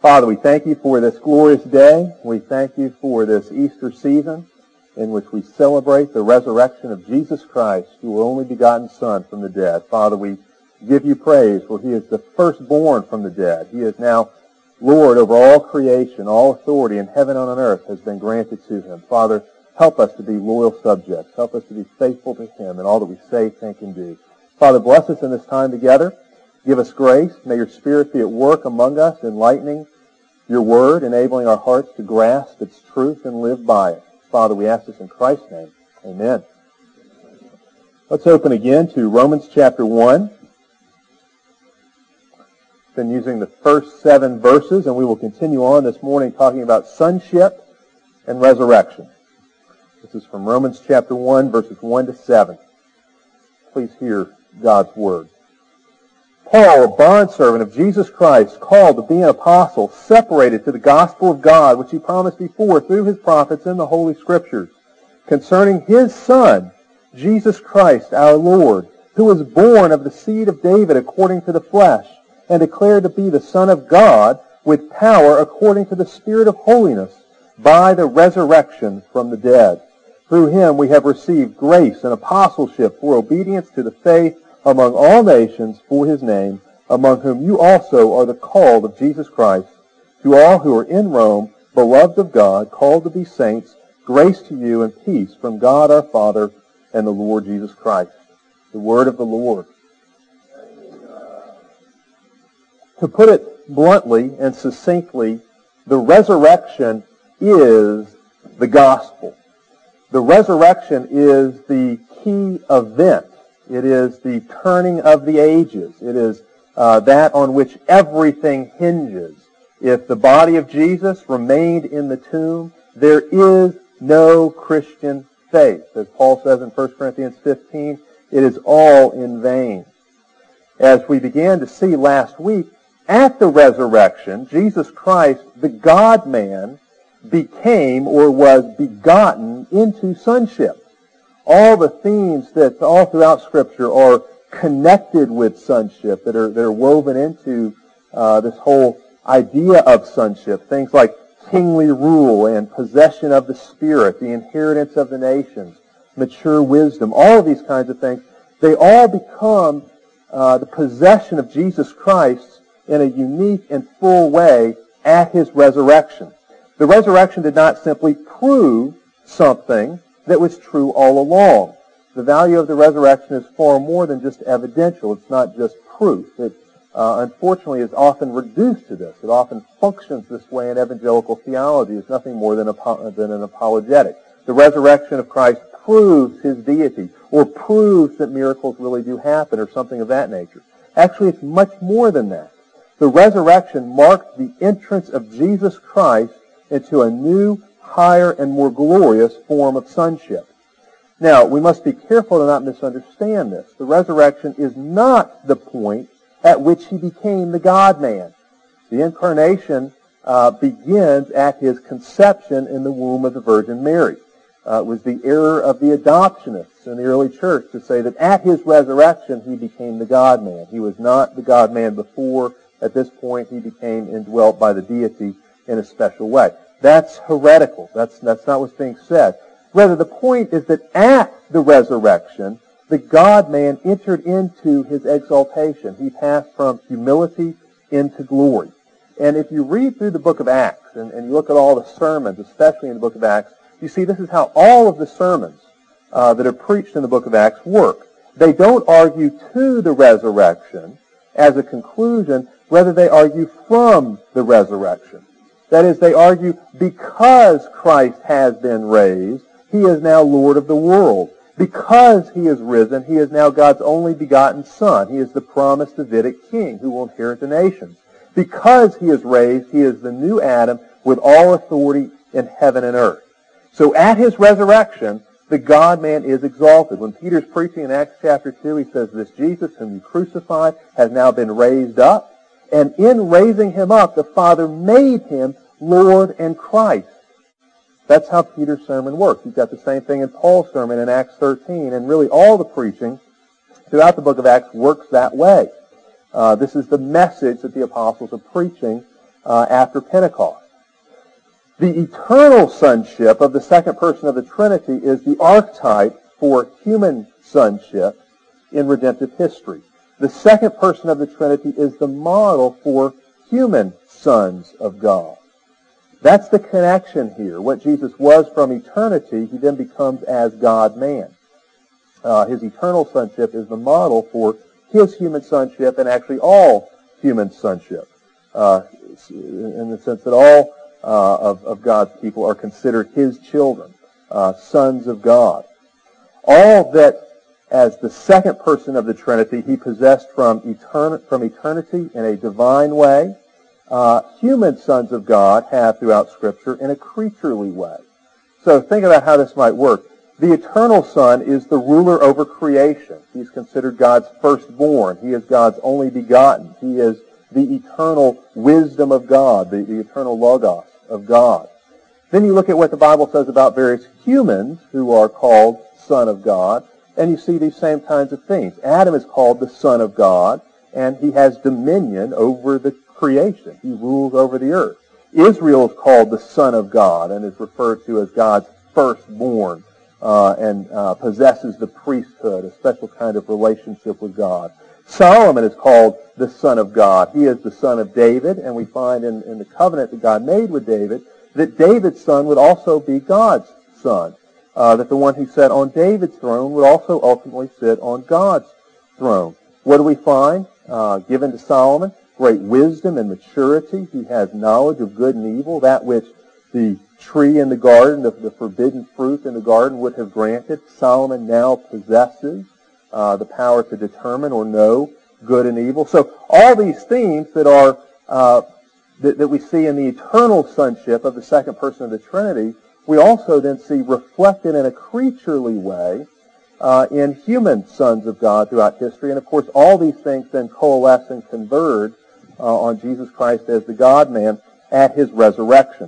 Father, we thank you for this glorious day. We thank you for this Easter season in which we celebrate the resurrection of Jesus Christ, your only begotten Son from the dead. Father, we give you praise, for he is the firstborn from the dead. He is now Lord over all creation. All authority in heaven and on earth has been granted to him. Father, help us to be loyal subjects. Help us to be faithful to him in all that we say, think, and do. Father, bless us in this time together. Give us grace. May your Spirit be at work among us, enlightening your word, enabling our hearts to grasp its truth and live by it. Father, we ask this in Christ's name. Amen. Let's open again to Romans chapter 1. Been using the first 7 verses, and we will continue on this morning talking about sonship and resurrection. This is from Romans chapter 1, verses 1 to 7. Please hear God's word. Paul, a bondservant of Jesus Christ, called to be an apostle, separated to the gospel of God, which he promised before through his prophets in the Holy Scriptures, concerning his Son, Jesus Christ our Lord, who was born of the seed of David according to the flesh, and declared to be the Son of God with power according to the Spirit of holiness, by the resurrection from the dead. Through him we have received grace and apostleship for obedience to the faith among all nations for his name, among whom you also are the called of Jesus Christ. To all who are in Rome, beloved of God, called to be saints, grace to you and peace from God our Father and the Lord Jesus Christ. The word of the Lord. To put it bluntly and succinctly, the resurrection is the gospel. The resurrection is the key event. It is the turning of the ages. It is that on which everything hinges. If the body of Jesus remained in the tomb, there is no Christian faith. As Paul says in 1 Corinthians 15, it is all in vain. As we began to see last week, at the resurrection, Jesus Christ, the God-man, became or was begotten into sonship. All the themes that all throughout Scripture are connected with sonship, that are woven into this whole idea of sonship. Things like kingly rule and possession of the Spirit, the inheritance of the nations, mature wisdom, all of these kinds of things, they all become the possession of Jesus Christ in a unique and full way at his resurrection. The resurrection did not simply prove something that was true all along. The value of the resurrection is far more than just evidential. It's not just proof. It, unfortunately, is often reduced to this. It often functions this way in evangelical theology. It's nothing more than an apologetic. The resurrection of Christ proves his deity, or proves that miracles really do happen, or something of that nature. Actually, it's much more than that. The resurrection marked the entrance of Jesus Christ into a new, higher, and more glorious form of sonship. Now, we must be careful to not misunderstand this. The resurrection is not the point at which he became the God-man. The incarnation begins at his conception in the womb of the Virgin Mary. It was the error of the adoptionists in the early church to say that at his resurrection he became the God-man. He was not the God-man before. At this point, he became indwelt by the deity in a special way. That's heretical. That's not what's being said. Rather, the point is that at the resurrection, the God-man entered into his exaltation. He passed from humility into glory. And if you read through the book of Acts, and you look at all the sermons, especially in the book of Acts, you see this is how all of the sermons that are preached in the book of Acts work. They don't argue to the resurrection as a conclusion. Rather, they argue from the resurrection. That is, they argue because Christ has been raised, he is now Lord of the world. Because he is risen, he is now God's only begotten Son. He is the promised Davidic king who will inherit the nations. Because he is raised, he is the new Adam with all authority in heaven and earth. So at his resurrection, the God-man is exalted. When Peter's preaching in Acts chapter 2, he says, this Jesus whom you crucified has now been raised up. And in raising him up, the Father made him Lord and Christ. That's how Peter's sermon works. You've got the same thing in Paul's sermon in Acts 13. And really all the preaching throughout the book of Acts works that way. This is the message that the apostles are preaching after Pentecost. The eternal sonship of the second person of the Trinity is the archetype for human sonship in redemptive history. The second person of the Trinity is the model for human sons of God. That's the connection here. What Jesus was from eternity, he then becomes as God-man. His eternal sonship is the model for his human sonship and actually all human sonship, in the sense that all of God's people are considered his children, sons of God. All that, as the second person of the Trinity, he possessed from eternity in a divine way, human sons of God have throughout Scripture in a creaturely way. So think about how this might work. The eternal Son is the ruler over creation. He's considered God's firstborn. He is God's only begotten. He is the eternal wisdom of God, the eternal logos of God. Then you look at what the Bible says about various humans who are called Son of God, and you see these same kinds of things. Adam is called the Son of God, and he has dominion over the creation. He rules over the earth. Israel is called the Son of God and is referred to as God's firstborn, and possesses the priesthood, a special kind of relationship with God. Solomon is called the Son of God. He is the son of David, and we find in the covenant that God made with David that David's son would also be God's son, that the one who sat on David's throne would also ultimately sit on God's throne. What do we find? Given to Solomon, great wisdom and maturity. He has knowledge of good and evil, that which the tree in the garden, the forbidden fruit in the garden would have granted. Solomon now possesses the power to determine or know good and evil. So all these themes that are that we see in the eternal sonship of the second person of the Trinity, we also then see reflected in a creaturely way in human sons of God throughout history. And of course, all these things then coalesce and converge on Jesus Christ as the God-man at his resurrection.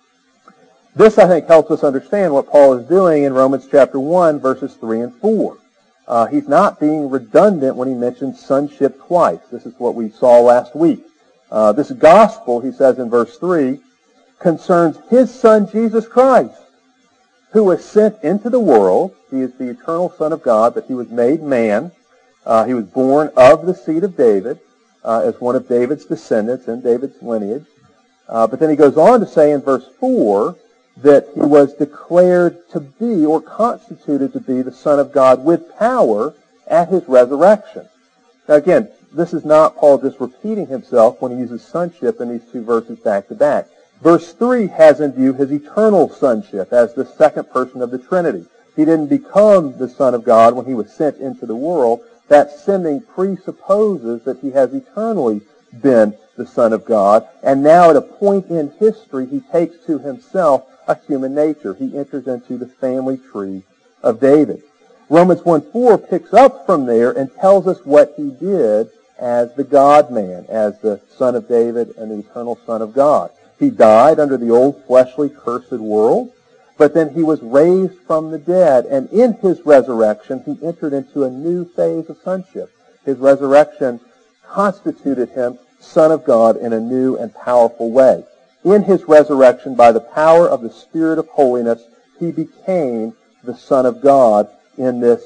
This, I think, helps us understand what Paul is doing in Romans chapter 1, verses 3 and 4. He's not being redundant when he mentions sonship twice. This is what we saw last week. This gospel, he says in verse 3, concerns his Son, Jesus Christ, who was sent into the world. He is the eternal Son of God, but he was made man. He was born of the seed of David, as one of David's descendants in David's lineage. But then he goes on to say in verse 4 that he was declared to be or constituted to be the Son of God with power at his resurrection. Now again, this is not Paul just repeating himself when he uses sonship in these two verses back to back. Verse 3 has in view his eternal sonship as the second person of the Trinity. He didn't become the Son of God when he was sent into the world. That sending presupposes that he has eternally been the Son of God, and now at a point in history he takes to himself a human nature. He enters into the family tree of David. Romans 1:4 picks up from there and tells us what he did as the God-man, as the Son of David and the eternal Son of God. He died under the old fleshly cursed world, but then he was raised from the dead, and in his resurrection he entered into a new phase of sonship. His resurrection constituted him Son of God in a new and powerful way. In his resurrection, by the power of the Spirit of holiness, he became the Son of God in this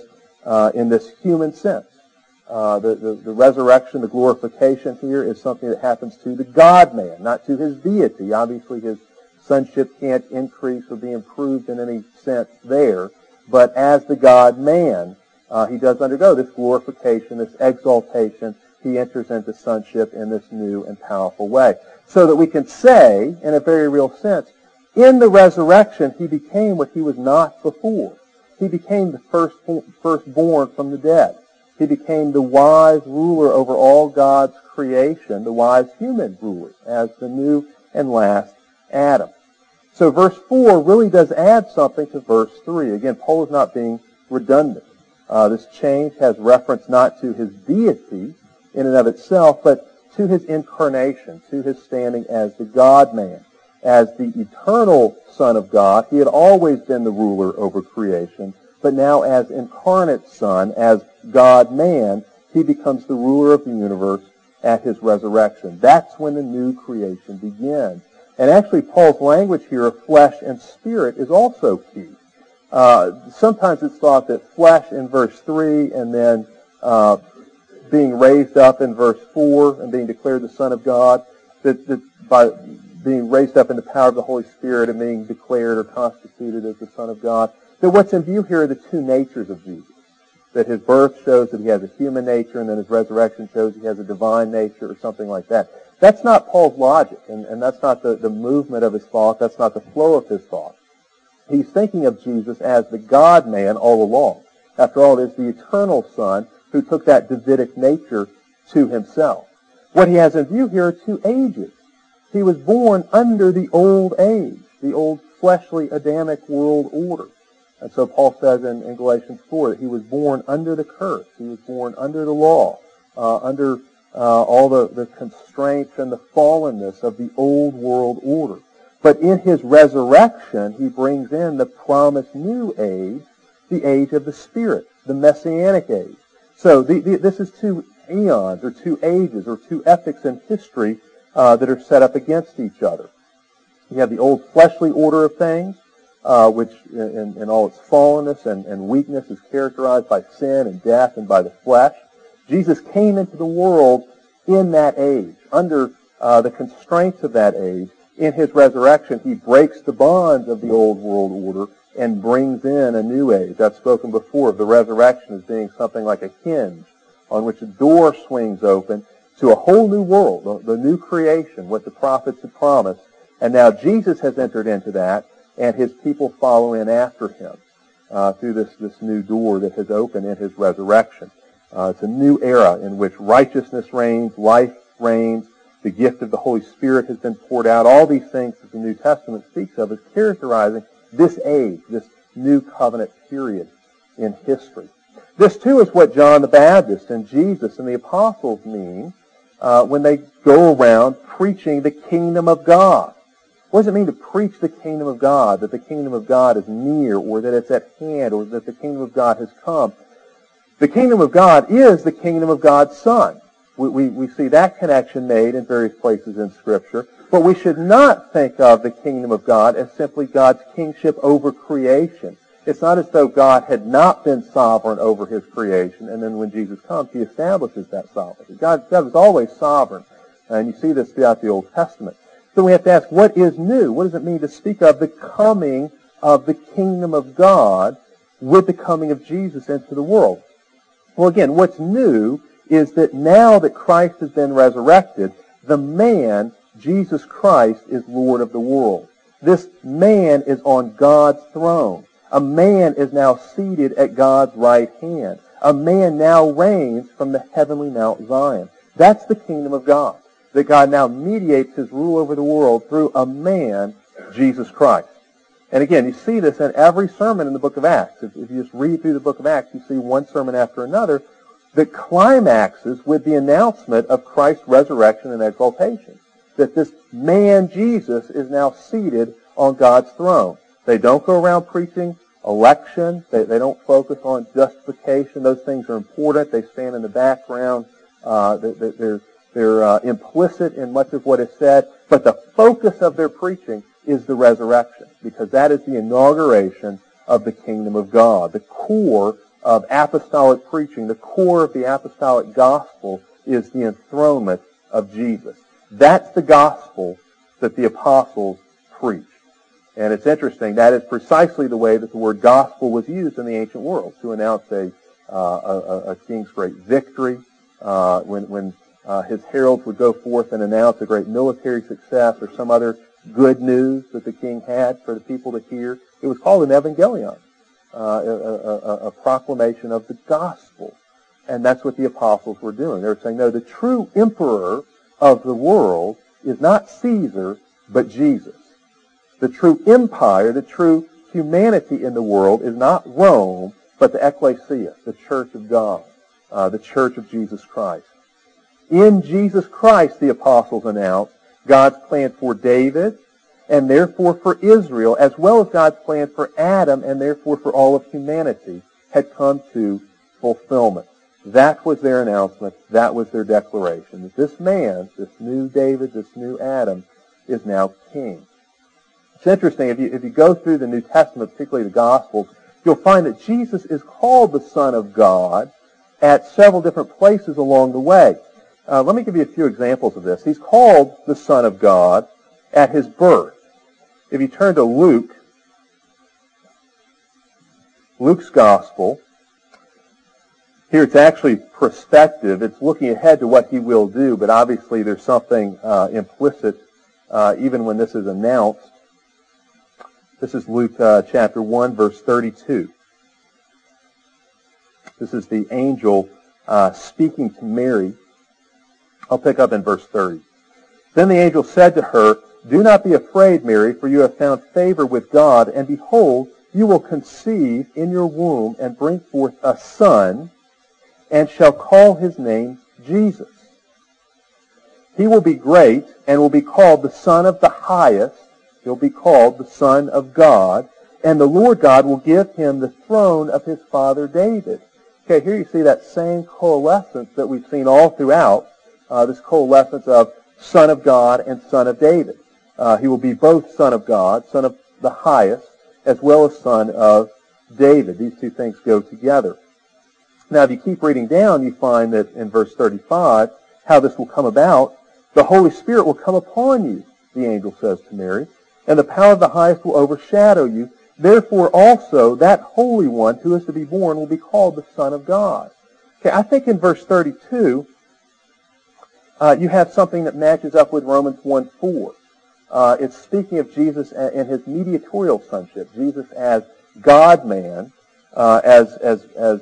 human sense. The resurrection, the glorification here is something that happens to the God-man, not to his deity. Obviously, his sonship can't increase or be improved in any sense there. But as the God-man, he does undergo this glorification, this exaltation. He enters into sonship in this new and powerful way. So that we can say, in a very real sense, in the resurrection, he became what he was not before. He became the firstborn from the dead. He became the wise ruler over all God's creation, the wise human ruler, as the new and last Adam. So verse 4 really does add something to verse 3. Again, Paul is not being redundant. This change has reference not to his deity in and of itself, but to his incarnation, to his standing as the God-man, as the eternal Son of God. He had always been the ruler over creation, but now as incarnate Son, as God-man, he becomes the ruler of the universe at his resurrection. That's when the new creation begins. And actually, Paul's language here of flesh and spirit is also key. Sometimes it's thought that flesh in verse 3 and then being raised up in verse 4 and being declared the Son of God, that by being raised up in the power of the Holy Spirit and being declared or constituted as the Son of God, that what's in view here are the two natures of Jesus. That his birth shows that he has a human nature, and then his resurrection shows he has a divine nature or something like that. That's not Paul's logic, and that's not the movement of his thought. That's not the flow of his thought. He's thinking of Jesus as the God-man all along. After all, it is the eternal Son who took that Davidic nature to himself. What he has in view here are two ages. He was born under the old age, the old fleshly Adamic world order. And so Paul says in Galatians 4 that he was born under the curse. He was born under the law, under all the constraints and the fallenness of the old world order. But in his resurrection, he brings in the promised new age, the age of the Spirit, the Messianic age. So this is two eons, or two ages, or two epochs in history that are set up against each other. You have the old fleshly order of things, which in all its fallenness and weakness is characterized by sin and death and by the flesh. Jesus came into the world in that age, under the constraints of that age. In his resurrection, he breaks the bonds of the old world order and brings in a new age. I've spoken before of the resurrection as being something like a hinge on which a door swings open to a whole new world, the new creation, what the prophets had promised. And now Jesus has entered into that, and his people follow in after him through this new door that has opened in his resurrection. It's a new era in which righteousness reigns, life reigns, the gift of the Holy Spirit has been poured out. All these things that the New Testament speaks of as characterizing this age, this new covenant period in history. This, too, is what John the Baptist and Jesus and the apostles mean when they go around preaching the kingdom of God. What does it mean to preach the kingdom of God, that the kingdom of God is near, or that it's at hand, or that the kingdom of God has come? The kingdom of God is the kingdom of God's Son. We see that connection made in various places in Scripture, but we should not think of the kingdom of God as simply God's kingship over creation. It's not as though God had not been sovereign over his creation, and then when Jesus comes, he establishes that sovereignty. God was always sovereign, and you see this throughout the Old Testament. So we have to ask, what is new? What does it mean to speak of the coming of the kingdom of God with the coming of Jesus into the world? Well, again, what's new is that now that Christ has been resurrected, the man, Jesus Christ, is Lord of the world. This man is on God's throne. A man is now seated at God's right hand. A man now reigns from the heavenly Mount Zion. That's the kingdom of God, that God now mediates his rule over the world through a man, Jesus Christ. And again, you see this in every sermon in the book of Acts. If you just read through the book of Acts, you see one sermon after another that climaxes with the announcement of Christ's resurrection and exaltation. That this man, Jesus, is now seated on God's throne. They don't go around preaching election. They don't focus on justification. Those things are important. They stand in the background. They're implicit in much of what is said. But the focus of their preaching is the resurrection, because that is the inauguration of the kingdom of God. The core of apostolic preaching, the core of the apostolic gospel, is the enthronement of Jesus. That's the gospel that the apostles preached. And it's interesting, that is precisely the way that the word gospel was used in the ancient world, to announce a king's great victory, when his heralds would go forth and announce a great military success or some other good news that the king had for the people to hear. It was called an evangelion, a proclamation of the gospel. And that's what the apostles were doing. They were saying, no, the true emperor of the world is not Caesar, but Jesus. The true empire, the true humanity in the world is not Rome, but the ecclesia, the church of God, the church of Jesus Christ. In Jesus Christ, the apostles announced, God's plan for David, and therefore for Israel, as well as God's plan for Adam, and therefore for all of humanity, had come to fulfillment. That was their announcement. That was their declaration. That this man, this new David, this new Adam, is now king. It's interesting, if you go through the New Testament, particularly the Gospels, you'll find that Jesus is called the Son of God at several different places along the way. Let me give you a few examples of this. He's called the Son of God at his birth. If you turn to Luke's Gospel, here it's actually prospective. It's looking ahead to what he will do, but obviously there's something implicit even when this is announced. This is Luke chapter 1, verse 32. This is the angel speaking to Mary. I'll pick up in verse 30. Then the angel said to her, "Do not be afraid, Mary, for you have found favor with God, and behold, you will conceive in your womb and bring forth a son, and shall call his name Jesus. He will be great and will be called the Son of the Highest. He'll be called the Son of God, and the Lord God will give him the throne of his father David." Okay, here you see that same coalescence that we've seen all throughout, this coalescence of Son of God and Son of David. He will be both Son of God, Son of the Highest, as well as Son of David. These two things go together. Now, if you keep reading down, you find that in verse 35, how this will come about. The Holy Spirit will come upon you, the angel says to Mary, and the power of the Highest will overshadow you. Therefore also that Holy One who is to be born will be called the Son of God. Okay, I think in verse 32, you have something that matches up with Romans 1:4. It's speaking of Jesus and his mediatorial sonship. Jesus as God-man, as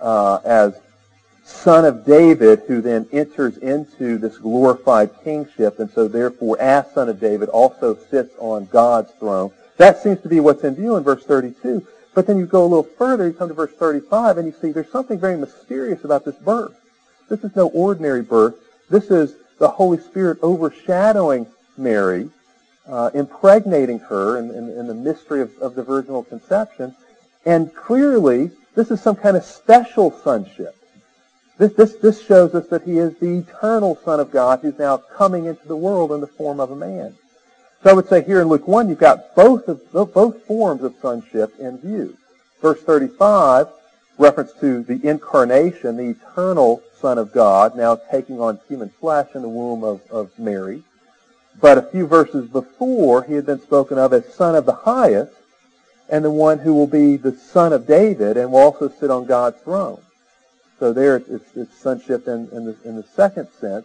Son of David, who then enters into this glorified kingship, and so therefore, as Son of David, also sits on God's throne. That seems to be what's in view in verse 32. But then you go a little further, you come to verse 35, and you see there's something very mysterious about this birth. This is no ordinary birth. This is the Holy Spirit overshadowing Mary, impregnating her in the mystery of the virginal conception. And clearly, this is some kind of special sonship. This shows us that he is the eternal Son of God who's now coming into the world in the form of a man. So I would say here in Luke 1, you've got both forms of sonship in view. Verse 35, reference to the incarnation, the eternal Son of God, now taking on human flesh in the womb of Mary. But a few verses before, he had been spoken of as Son of the Highest, and the one who will be the Son of David and will also sit on God's throne. So there it's sonship in the second sense,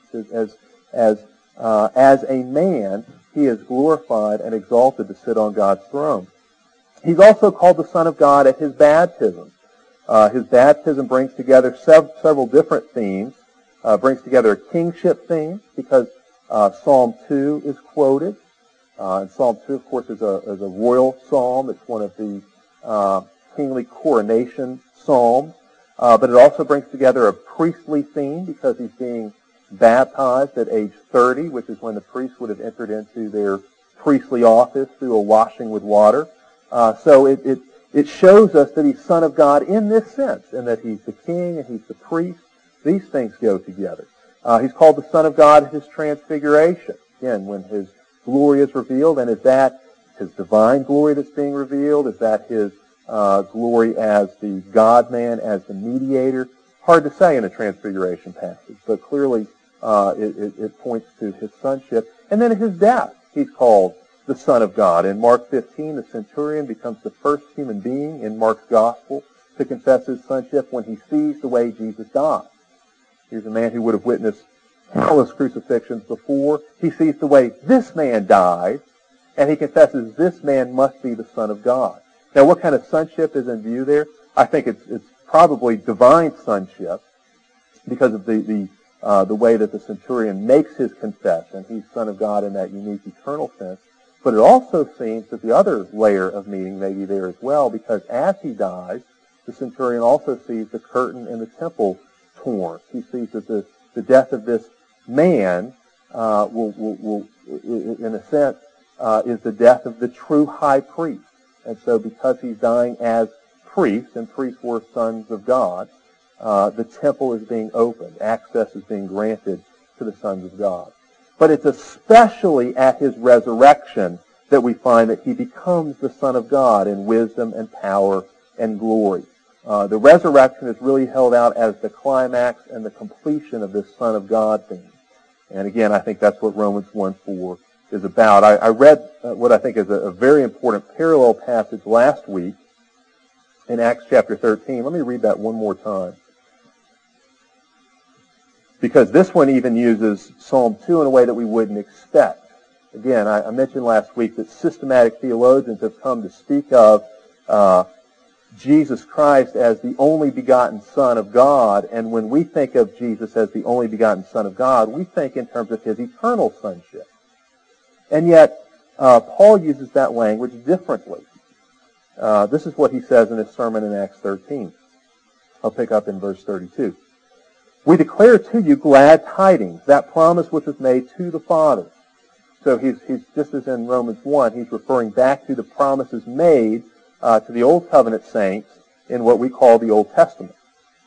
as a man, he is glorified and exalted to sit on God's throne. He's also called the Son of God at his baptism. His baptism brings together several different themes. Brings together a kingship theme because Psalm 2 is quoted. And Psalm 2, of course, is a royal psalm. It's one of the kingly coronation psalms. But it also brings together a priestly theme because he's being baptized at age 30, which is when the priests would have entered into their priestly office through a washing with water. So it shows us that he's Son of God in this sense, and that he's the king and he's the priest. These things go together. He's called the Son of God at his transfiguration. Again, when his glory is revealed, and is that his divine glory that's being revealed? Is that his glory as the God-man, as the mediator? Hard to say in a transfiguration passage, but clearly it points to his sonship. And then at his death, he's called the Son of God. In Mark 15, the centurion becomes the first human being in Mark's gospel to confess his sonship when he sees the way Jesus died. Here's a man who would have witnessed countless crucifixions before. He sees the way this man died, and he confesses this man must be the Son of God. Now, what kind of sonship is in view there? I think it's probably divine sonship because of the way that the centurion makes his confession. He's Son of God in that unique eternal sense. But it also seems that the other layer of meaning may be there as well, because as he dies, the centurion also sees the curtain in the temple torn. He sees that the death of this man will in a sense, is the death of the true high priest. And so because he's dying as priest, and priests were sons of God, the temple is being opened. Access is being granted to the sons of God. But it's especially at his resurrection that we find that he becomes the Son of God in wisdom and power and glory. The resurrection is really held out as the climax and the completion of this Son of God theme. And again, I think that's what Romans 1:4 is about. I read what I think is a very important parallel passage last week in Acts chapter 13. Let me read that one more time, because this one even uses Psalm 2 in a way that we wouldn't expect. Again, I mentioned last week that systematic theologians have come to speak of Jesus Christ as the only begotten Son of God, and when we think of Jesus as the only begotten Son of God, we think in terms of his eternal sonship. And yet, Paul uses that language differently. This is what he says in his sermon in Acts 13. I'll pick up in verse 32. We declare to you glad tidings, that promise which was made to the fathers. So he's just as in Romans 1, he's referring back to the promises made to the Old Covenant saints in what we call the Old Testament.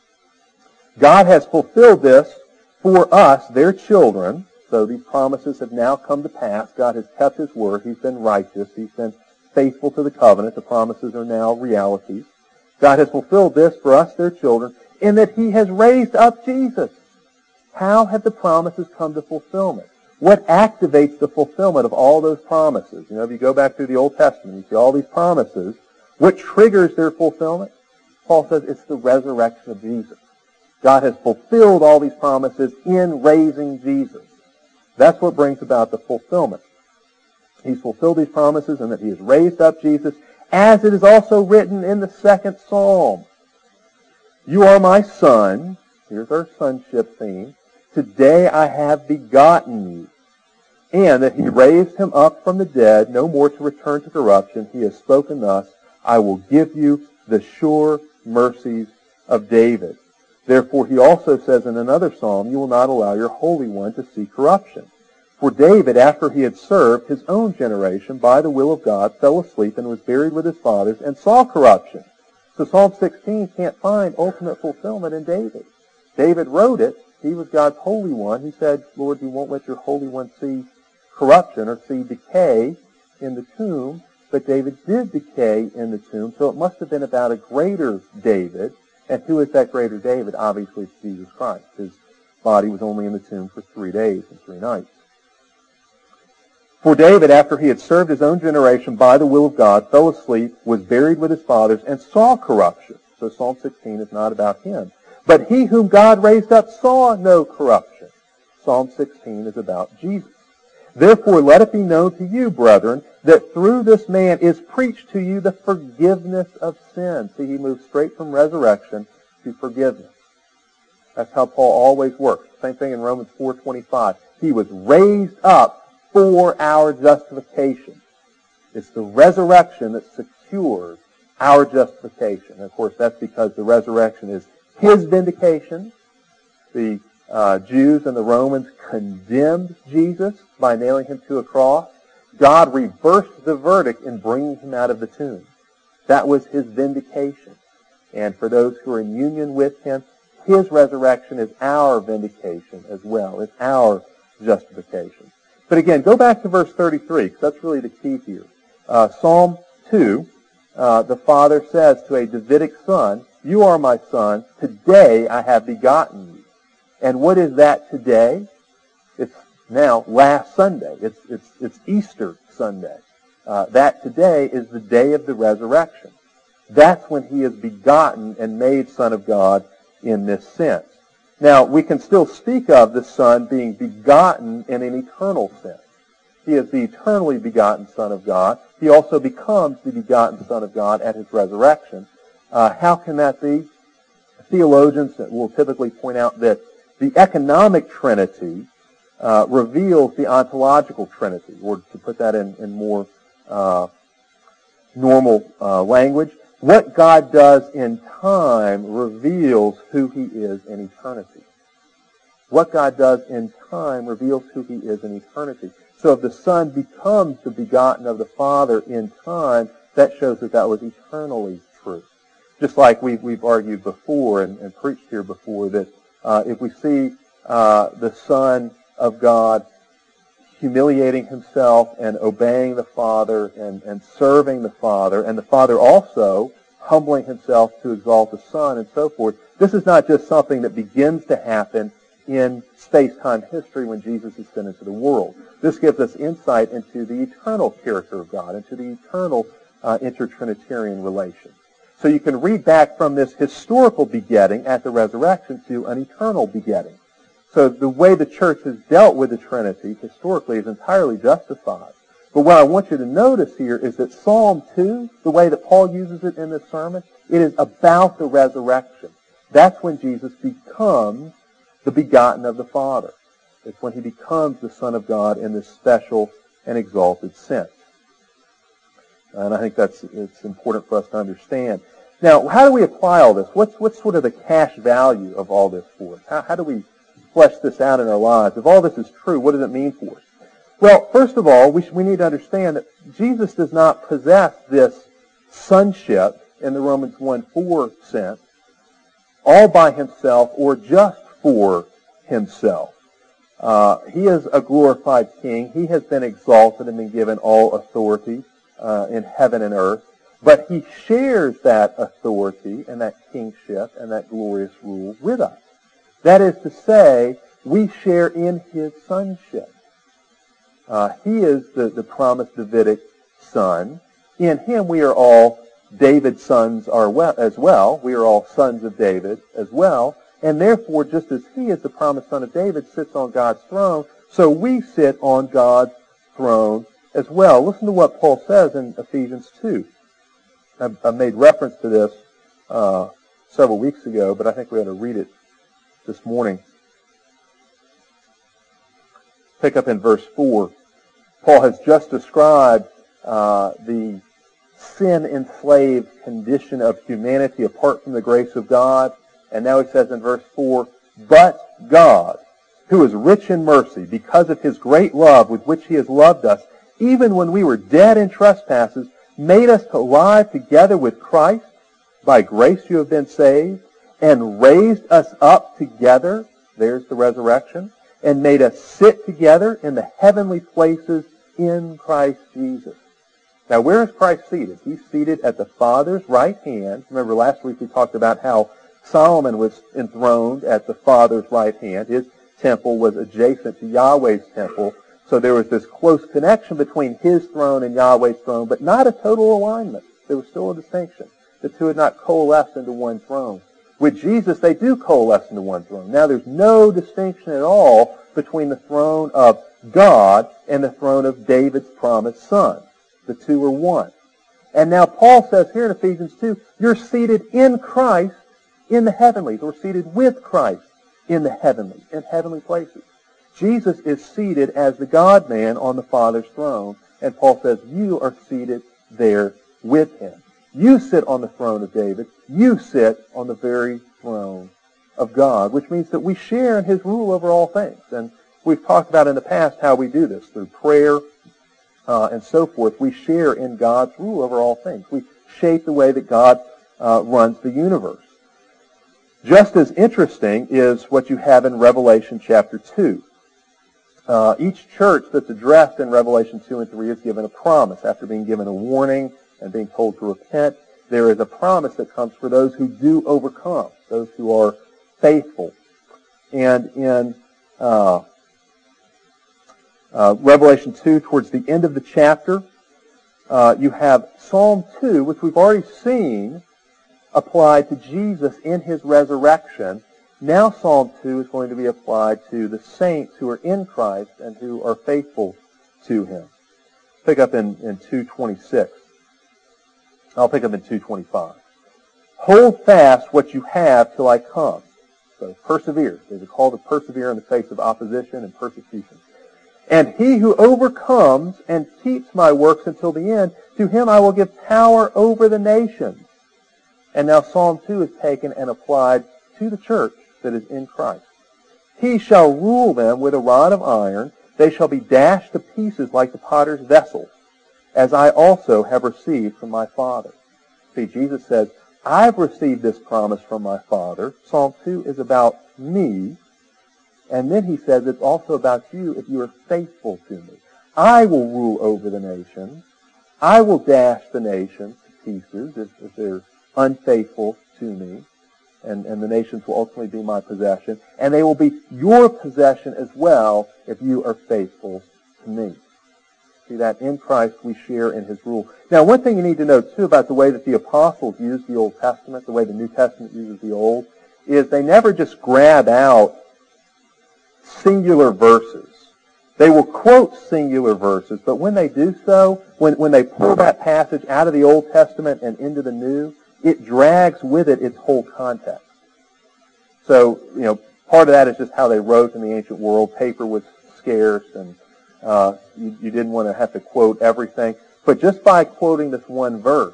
God has fulfilled this for us, their children. So these promises have now come to pass. God has kept his word. He's been righteous. He's been faithful to the covenant. The promises are now realities. God has fulfilled this for us, their children, in that he has raised up Jesus. How have the promises come to fulfillment? What activates the fulfillment of all those promises? You know, if you go back through the Old Testament, you see all these promises. What triggers their fulfillment? Paul says it's the resurrection of Jesus. God has fulfilled all these promises in raising Jesus. That's what brings about the fulfillment. He's fulfilled these promises and that he has raised up Jesus, as it is also written in the second Psalm. You are my son. Here's our sonship theme. Today I have begotten you. And that he raised him up from the dead, no more to return to corruption. He has spoken thus, I will give you the sure mercies of David. Therefore he also says in another psalm, you will not allow your Holy One to see corruption. For David, after he had served his own generation by the will of God, fell asleep and was buried with his fathers and saw corruption. So Psalm 16 can't find ultimate fulfillment in David. David wrote it. He was God's Holy One. He said, Lord, you won't let your Holy One see corruption or see decay in the tomb. But David did decay in the tomb, so it must have been about a greater David. And who is that greater David? Obviously, it's Jesus Christ. His body was only in the tomb for 3 days and 3 nights. For David, after he had served his own generation by the will of God, fell asleep, was buried with his fathers, and saw corruption. So Psalm 16 is not about him. But he whom God raised up saw no corruption. Psalm 16 is about Jesus. Therefore, let it be known to you, brethren, that through this man is preached to you the forgiveness of sins. See, he moves straight from resurrection to forgiveness. That's how Paul always works. Same thing in Romans 4:25. He was raised up for our justification. It's the resurrection that secures our justification. And of course, that's because the resurrection is his vindication. The Jews and the Romans condemned Jesus by nailing him to a cross. God reversed the verdict in bringing him out of the tomb. That was his vindication. And for those who are in union with him, his resurrection is our vindication as well. It's our justification. But again, go back to verse 33, because that's really the key here. Psalm 2, the Father says to a Davidic son, you are my son, today I have begotten you. And what is that today? It's now last Sunday. It's Easter Sunday. That today is the day of the resurrection. That's when he is begotten and made Son of God in this sense. Now, we can still speak of the Son being begotten in an eternal sense. He is the eternally begotten Son of God. He also becomes the begotten Son of God at his resurrection. How can that be? Theologians will typically point out that the economic Trinity reveals the ontological Trinity, or to put that in more normal language. What God does in time reveals who he is in eternity. What God does in time reveals who he is in eternity. So if the Son becomes the begotten of the Father in time, that shows that that was eternally true. Just like we've argued before and preached here before, that if we see the Son of God humiliating himself and obeying the Father and serving the Father, and the Father also humbling himself to exalt the Son and so forth, this is not just something that begins to happen in space-time history when Jesus is sent into the world. This gives us insight into the eternal character of God, into the eternal intertrinitarian relation. So you can read back from this historical begetting at the resurrection to an eternal begetting. So the way the church has dealt with the Trinity historically is entirely justified. But what I want you to notice here is that Psalm 2, the way that Paul uses it in this sermon, it is about the resurrection. That's when Jesus becomes the begotten of the Father. It's when he becomes the Son of God in this special and exalted sense. And I think it's important for us to understand. Now, how do we apply all this? What's sort of the cash value of all this for us? How do we flesh this out in our lives? If all this is true, what does it mean for us? Well, first of all, we need to understand that Jesus does not possess this sonship in the Romans 1:4 sense all by himself or just for himself. He is a glorified king. He has been exalted and been given all authority in heaven and earth. But he shares that authority and that kingship and that glorious rule with us. That is to say, we share in his sonship. He is the promised Davidic son. In him we are all David's sons as well. We are all sons of David as well. And therefore, just as he is the promised son of David, sits on God's throne, so we sit on God's throne as well. Listen to what Paul says in Ephesians 2. I made reference to this several weeks ago, but I think we ought to read it this morning. Pick up in verse 4. Paul has just described the sin-enslaved condition of humanity apart from the grace of God. And now he says in verse 4, "But God, who is rich in mercy, because of his great love with which he has loved us, even when we were dead in trespasses, made us alive together with Christ. By grace you have been saved, and raised us up together," there's the resurrection, "and made us sit together in the heavenly places in Christ Jesus." Now, where is Christ seated? He's seated at the Father's right hand. Remember, last week we talked about how Solomon was enthroned at the Father's right hand. His temple was adjacent to Yahweh's temple. So there was this close connection between his throne and Yahweh's throne, but not a total alignment. There was still a distinction. The two had not coalesced into one throne. With Jesus, they do coalesce into one throne. Now there's no distinction at all between the throne of God and the throne of David's promised son. The two are one. And now Paul says here in Ephesians 2, you're seated in Christ in the heavenlies. We're seated with Christ in the heavenlies, in heavenly places. Jesus is seated as the God-man on the Father's throne, and Paul says you are seated there with him. You sit on the throne of David. You sit on the very throne of God, which means that we share in his rule over all things. And we've talked about in the past how we do this through prayer and so forth. We share in God's rule over all things. We shape the way that God runs the universe. Just as interesting is what you have in Revelation chapter 2. Each church that's addressed in Revelation 2 and 3 is given a promise. After being given a warning and being told to repent, there is a promise that comes for those who do overcome, those who are faithful. And in Revelation 2, towards the end of the chapter, you have Psalm 2, which we've already seen applied to Jesus in his resurrection. Now Psalm 2 is going to be applied to the saints who are in Christ and who are faithful to him. Pick up in 2:26. I'll pick up in 2:25. "Hold fast what you have till I come." So persevere. There's a call to persevere in the face of opposition and persecution. "And he who overcomes and keeps my works until the end, to him I will give power over the nations." And now Psalm 2 is taken and applied to the church that is in Christ. "He shall rule them with a rod of iron. They shall be dashed to pieces like the potter's vessels, as I also have received from my Father." See, Jesus says, I've received this promise from my Father. Psalm 2 is about me. And then he says it's also about you if you are faithful to me. I will rule over the nations. I will dash the nations to pieces if they're unfaithful to me. And the nations will ultimately be my possession. And they will be your possession as well if you are faithful to me. See that in Christ we share in his rule. Now, one thing you need to know, too, about the way that the apostles use the Old Testament, the way the New Testament uses the Old, is they never just grab out singular verses. They will quote singular verses, but when they do so, when they pull that passage out of the Old Testament and into the New, it drags with it its whole context. So, part of that is just how they wrote in the ancient world. Paper was scarce, and you didn't want to have to quote everything. But just by quoting this one verse,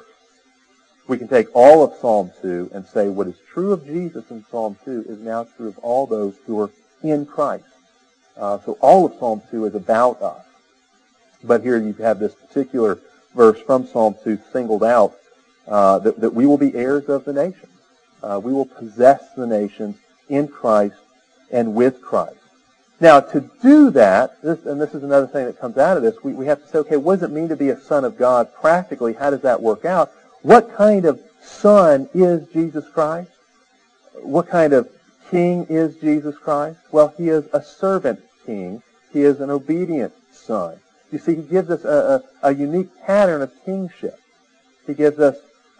we can take all of Psalm 2 and say what is true of Jesus in Psalm 2 is now true of all those who are in Christ. So all of Psalm 2 is about us. But here you have this particular verse from Psalm 2 singled out, that we will be heirs of the nations. We will possess the nations in Christ and with Christ. Now, to do that, this is another thing that comes out of this, we have to say, okay, what does it mean to be a son of God practically? How does that work out? What kind of son is Jesus Christ? What kind of king is Jesus Christ? Well, he is a servant king. He is an obedient son. You see, he gives us a unique pattern of kingship. He gives us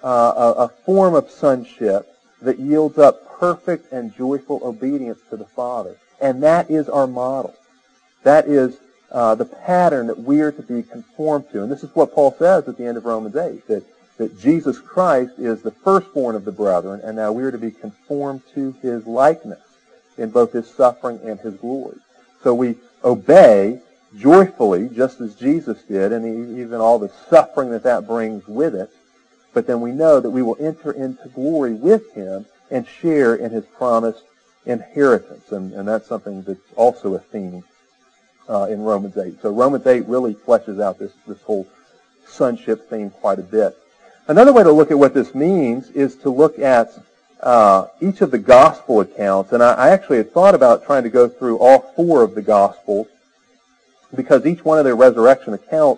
a form of sonship that yields up perfect and joyful obedience to the Father. And that is our model. That is the pattern that we are to be conformed to. And this is what Paul says at the end of Romans 8, that Jesus Christ is the firstborn of the brethren, and now we are to be conformed to his likeness in both his suffering and his glory. So we obey joyfully, just as Jesus did, and even all the suffering that brings with it. But then we know that we will enter into glory with him and share in his promised inheritance. And that's something that's also a theme in Romans 8. So Romans 8 really fleshes out this whole sonship theme quite a bit. Another way to look at what this means is to look at each of the gospel accounts. And I actually had thought about trying to go through all four of the gospels because each one of their resurrection accounts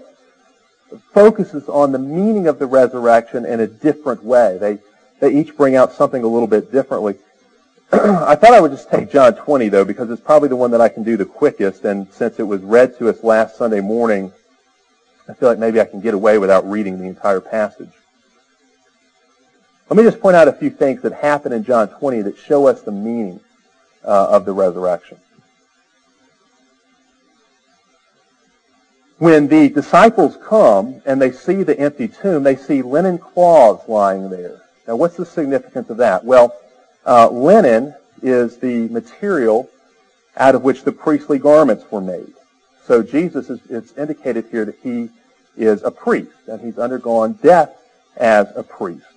focuses on the meaning of the resurrection in a different way. They each bring out something a little bit differently. I thought I would just take John 20, though, because it's probably the one that I can do the quickest, and since it was read to us last Sunday morning, I feel like maybe I can get away without reading the entire passage. Let me just point out a few things that happen in John 20 that show us the meaning of the resurrection. When the disciples come and they see the empty tomb, they see linen cloths lying there. Now, what's the significance of that? Well, linen is the material out of which the priestly garments were made. So Jesus it's indicated here that he is a priest, and he's undergone death as a priest.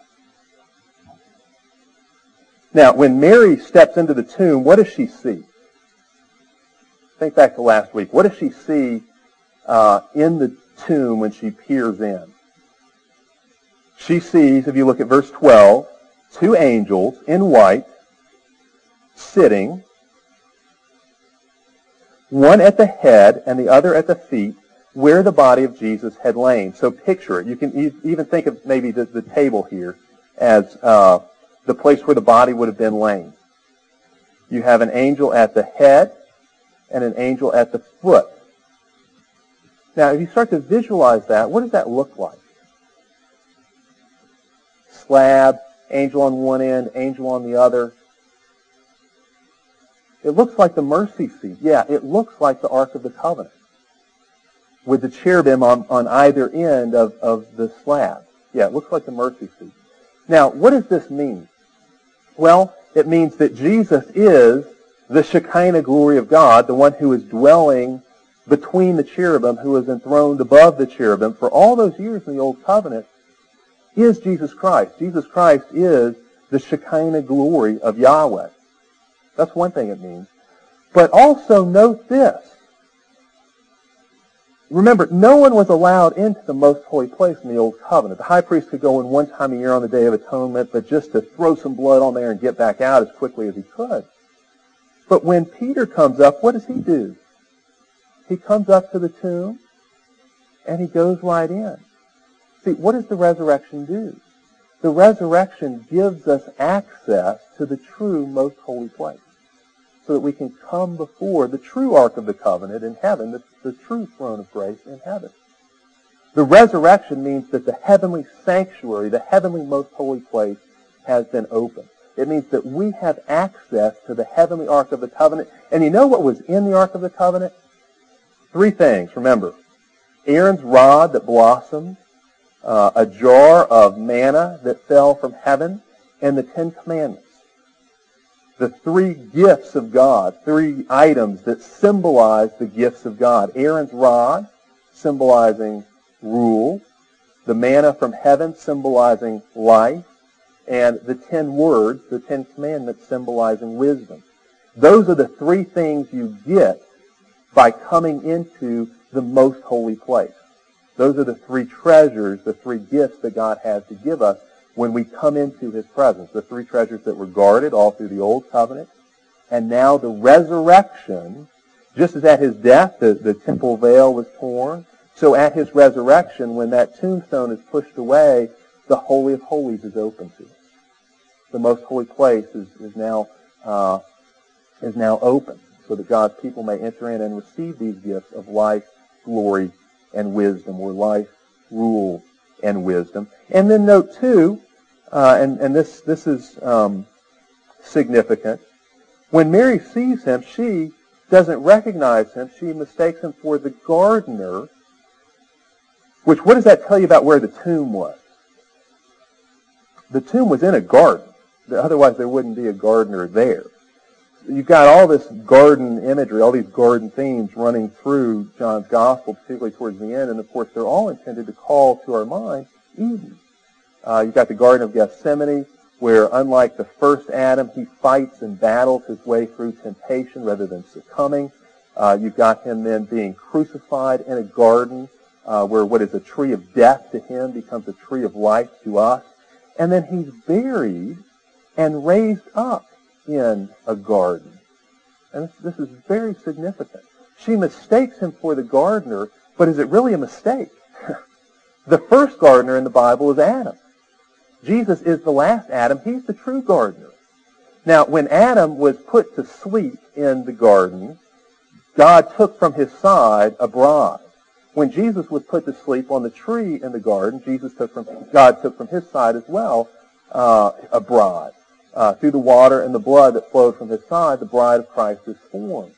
Now, when Mary steps into the tomb, what does she see? Think back to last week. What does she see in the tomb when she peers in? She sees, if you look at verse 12, two angels in white sitting, one at the head and the other at the feet, where the body of Jesus had lain. So picture it. You can even think of maybe the table here as the place where the body would have been laying. You have an angel at the head and an angel at the foot. Now, if you start to visualize that, what does that look like? Slab, angel on one end, angel on the other. It looks like the mercy seat. Yeah, it looks like the Ark of the Covenant with the cherubim on either end of the slab. Yeah, it looks like the mercy seat. Now, what does this mean? Well, it means that Jesus is the Shekinah glory of God, the one who is dwelling between the cherubim, who is enthroned above the cherubim for all those years in the Old Covenant, is Jesus Christ. Jesus Christ is the Shekinah glory of Yahweh. That's one thing it means. But also note this. remember, no one was allowed into the most holy place in the Old Covenant. The high priest could go in one time a year on the Day of Atonement, but just to throw some blood on there and get back out as quickly as he could. But when Peter comes up, what does he do? He comes up to the tomb, and he goes right in. See, what does the resurrection do? The resurrection gives us access to the true most holy place, so that we can come before the true Ark of the Covenant in heaven, the true throne of grace in heaven. The resurrection means that the heavenly sanctuary, the heavenly most holy place, has been opened. It means that we have access to the heavenly Ark of the Covenant. And you know what was in the Ark of the Covenant? 3 things, remember. Aaron's rod that blossomed, a jar of manna that fell from heaven, and the 10 Commandments. The 3 gifts of God, 3 items that symbolize the gifts of God. Aaron's rod, symbolizing rule. The manna from heaven, symbolizing life. And the 10 words, the 10 Commandments, symbolizing wisdom. Those are the 3 things you get by coming into the most holy place. Those are the 3 treasures, the 3 gifts that God has to give us when we come into his presence. The 3 treasures that were guarded all through the Old Covenant. And now the resurrection, just as at his death the temple veil was torn, so at his resurrection, when that tombstone is pushed away, the Holy of Holies is open to us. The most holy place is now open, so that God's people may enter in and receive these gifts of life, glory, and wisdom, or life, rule, and wisdom. And then note 2, and this is significant. When Mary sees him, she doesn't recognize him. She mistakes him for the gardener. Which, what does that tell you about where the tomb was? The tomb was in a garden. Otherwise, there wouldn't be a gardener there. You've got all this garden imagery, all these garden themes running through John's Gospel, particularly towards the end, and of course they're all intended to call to our mind Eden. You've got the Garden of Gethsemane, where unlike the first Adam, he fights and battles his way through temptation rather than succumbing. You've got him then being crucified in a garden, where what is a tree of death to him becomes a tree of life to us. And then he's buried and raised up in a garden. And this is very significant. She mistakes him for the gardener, but is it really a mistake? The first gardener in the Bible is Adam. Jesus is the last Adam. He's the true gardener. Now, when Adam was put to sleep in the garden, God took from his side a bride. When Jesus was put to sleep on the tree in the garden, God took from his side as well a bride. Through the water and the blood that flowed from his side, the bride of Christ is formed.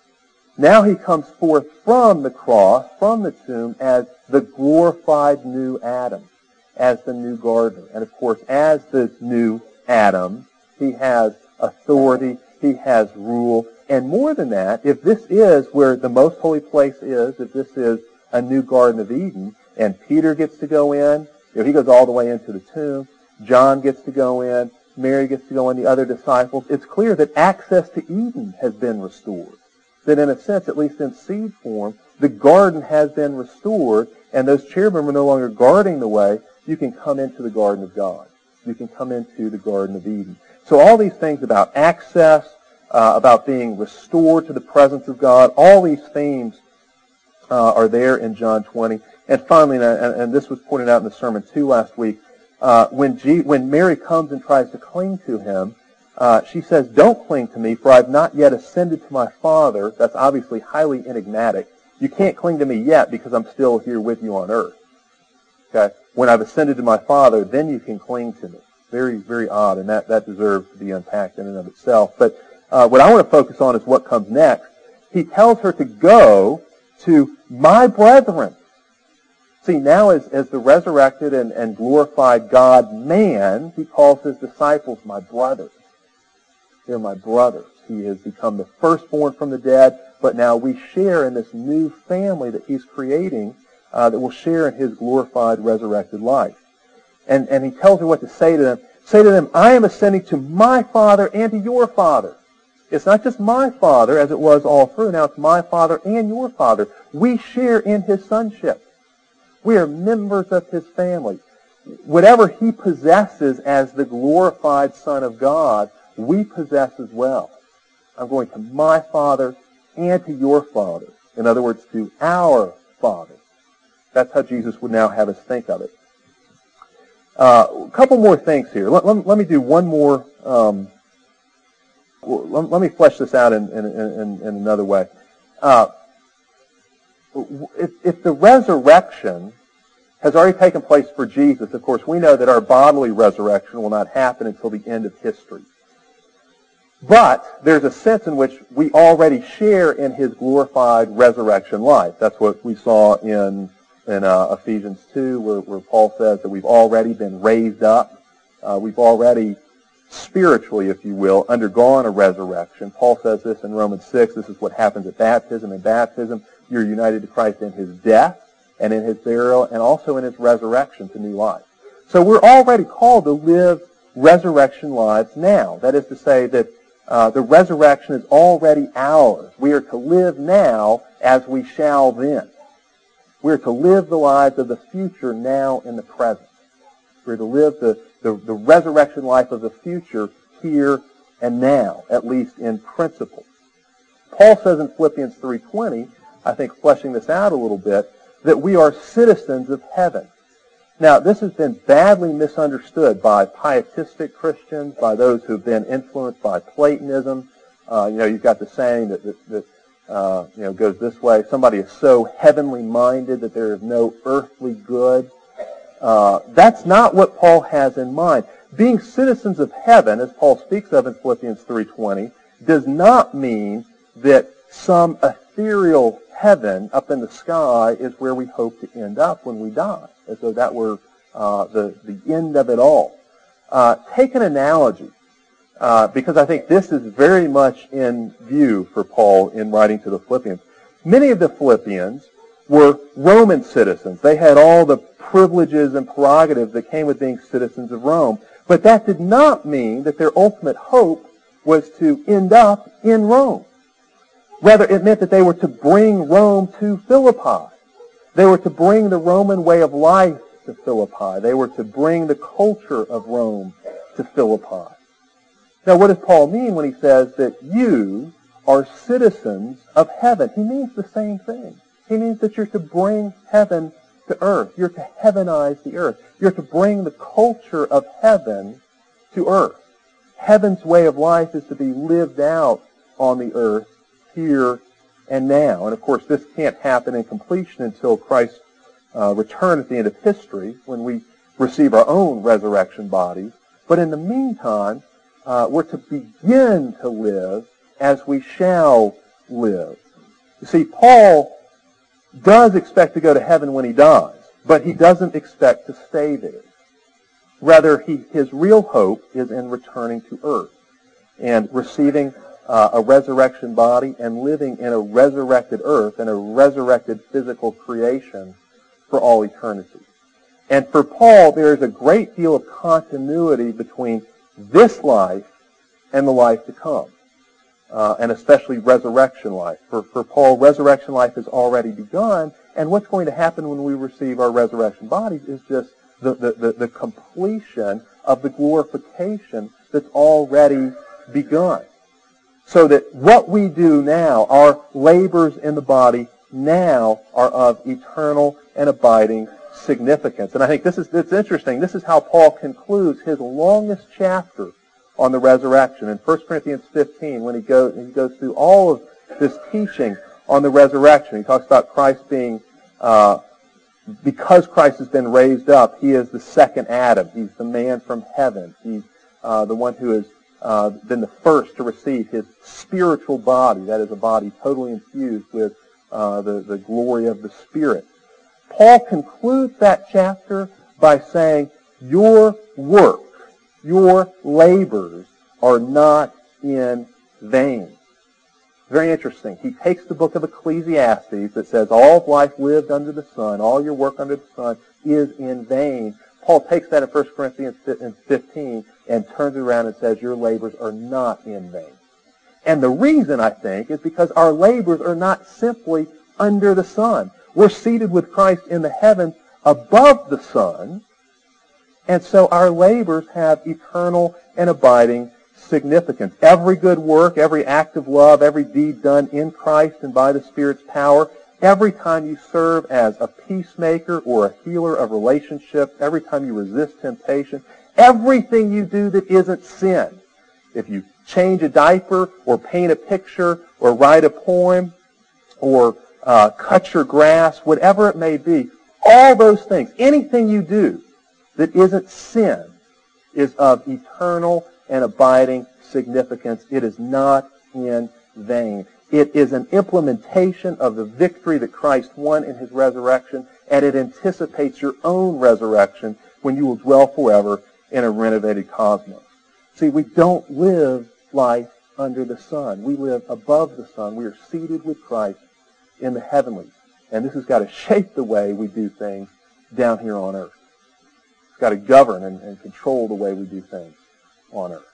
Now he comes forth from the cross, from the tomb, as the glorified new Adam, as the new gardener. And of course, as the new Adam, he has authority, he has rule. And more than that, if this is where the most holy place is, if this is a new Garden of Eden, and Peter gets to go in, he goes all the way into the tomb, John gets to go in, Mary gets to go in, the other disciples, it's clear that access to Eden has been restored. That in a sense, at least in seed form, the garden has been restored, and those cherubim are no longer guarding the way. You can come into the garden of God. You can come into the Garden of Eden. So all these things about access, about being restored to the presence of God, all these themes are there in John 20. And finally, and this was pointed out in the sermon too last week, when Mary comes and tries to cling to him, she says, "Don't cling to me, for I have not yet ascended to my Father." That's obviously highly enigmatic. You can't cling to me yet because I'm still here with you on earth. Okay? When I've ascended to my Father, then you can cling to me. Very, very odd, and that deserves to be unpacked in and of itself. But what I want to focus on is what comes next. He tells her to go to my brethren. See, now as the resurrected and glorified God-man, he calls his disciples my brothers. They're my brothers. He has become the firstborn from the dead, but now we share in this new family that he's creating that will share in his glorified, resurrected life. And he tells her what to say to them. Say to them, "I am ascending to my Father and to your Father." It's not just my Father, as it was all through. Now it's my Father and your Father. We share in his sonship. We are members of his family. Whatever he possesses as the glorified Son of God, we possess as well. I'm going to my Father and to your Father. In other words, to our Father. That's how Jesus would now have us think of it. A couple more things here. Let me do one more. Let me flesh this out in another way. If the resurrection has already taken place for Jesus, of course, we know that our bodily resurrection will not happen until the end of history. But there's a sense in which we already share in his glorified resurrection life. That's what we saw in Ephesians 2, where Paul says that we've already been raised up. We've already spiritually, if you will, undergone a resurrection. Paul says this in Romans 6. This is what happens at baptism. In baptism, you're united to Christ in his death and in his burial and also in his resurrection to new life. So we're already called to live resurrection lives now. That is to say that the resurrection is already ours. We are to live now as we shall then. We are to live the lives of the future now in the present. We are to live the resurrection life of the future here and now, at least in principle. Paul says in Philippians 3:20, I think fleshing this out a little bit, that we are citizens of heaven. Now, this has been badly misunderstood by pietistic Christians, by those who have been influenced by Platonism. You've got the saying that goes this way: somebody is so heavenly minded that there is no earthly good. That's not what Paul has in mind. Being citizens of heaven, as Paul speaks of in Philippians 3:20, does not mean that some ethereal heaven up in the sky is where we hope to end up when we die, as though that were the end of it all. Take an analogy, because I think this is very much in view for Paul in writing to the Philippians. Many of the Philippians were Roman citizens. They had all the privileges and prerogatives that came with being citizens of Rome. But that did not mean that their ultimate hope was to end up in Rome. Rather, it meant that they were to bring Rome to Philippi. They were to bring the Roman way of life to Philippi. They were to bring the culture of Rome to Philippi. Now, what does Paul mean when he says that you are citizens of heaven? He means the same thing. He means that you're to bring heaven to earth. You're to heavenize the earth. You're to bring the culture of heaven to earth. Heaven's way of life is to be lived out on the earth here and now. And of course, this can't happen in completion until Christ's return at the end of history, when we receive our own resurrection bodies. But in the meantime, we're to begin to live as we shall live. You see, Paul does expect to go to heaven when he dies, but he doesn't expect to stay there. Rather, his real hope is in returning to earth and receiving a resurrection body and living in a resurrected earth and a resurrected physical creation for all eternity. And for Paul, there is a great deal of continuity between this life and the life to come. And especially resurrection life. For Paul, resurrection life has already begun, and what's going to happen when we receive our resurrection bodies is just the completion of the glorification that's already begun. So that what we do now, our labors in the body now, are of eternal and abiding significance. And I think it's interesting. This is how Paul concludes his longest chapter on the resurrection. In 1 Corinthians 15, when he goes through all of this teaching on the resurrection, he talks about Christ being, because Christ has been raised up, he is the second Adam. He's the man from heaven. He's the one who has been the first to receive his spiritual body. That is a body totally infused with the glory of the Spirit. Paul concludes that chapter by saying, your work, your labors are not in vain. Very interesting. He takes the book of Ecclesiastes that says all of life lived under the sun, all your work under the sun is in vain. Paul takes that in 1 Corinthians 15 and turns it around and says your labors are not in vain. And the reason, I think, is because our labors are not simply under the sun. We're seated with Christ in the heavens above the sun, and so our labors have eternal and abiding significance. Every good work, every act of love, every deed done in Christ and by the Spirit's power, every time you serve as a peacemaker or a healer of relationships, every time you resist temptation, everything you do that isn't sin, if you change a diaper or paint a picture or write a poem or cut your grass, whatever it may be, all those things, anything you do that isn't sin is of eternal and abiding significance. It is not in vain. It is an implementation of the victory that Christ won in his resurrection, and it anticipates your own resurrection when you will dwell forever in a renovated cosmos. See, we don't live life under the sun. We live above the sun. We are seated with Christ in the heavenlies. And this has got to shape the way we do things down here on earth. It's got to govern and control the way we do things on earth.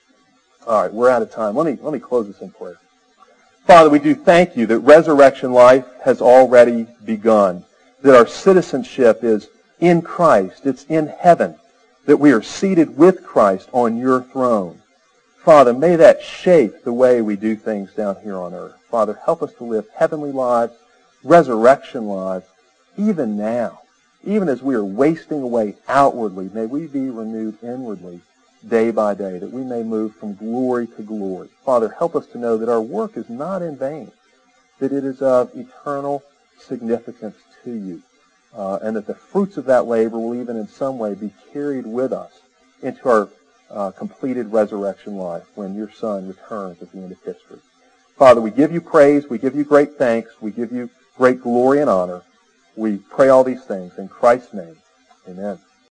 All right, we're out of time. Let me close this in prayer. Father, we do thank you that resurrection life has already begun, that our citizenship is in Christ, it's in heaven, that we are seated with Christ on your throne. Father, may that shape the way we do things down here on earth. Father, help us to live heavenly lives, resurrection lives, even now. Even as we are wasting away outwardly, may we be renewed inwardly day by day, that we may move from glory to glory. Father, help us to know that our work is not in vain, that it is of eternal significance to you, and that the fruits of that labor will even in some way be carried with us into our completed resurrection life when your Son returns at the end of history. Father, we give you praise, we give you great thanks, we give you great glory and honor. We pray all these things in Christ's name. Amen.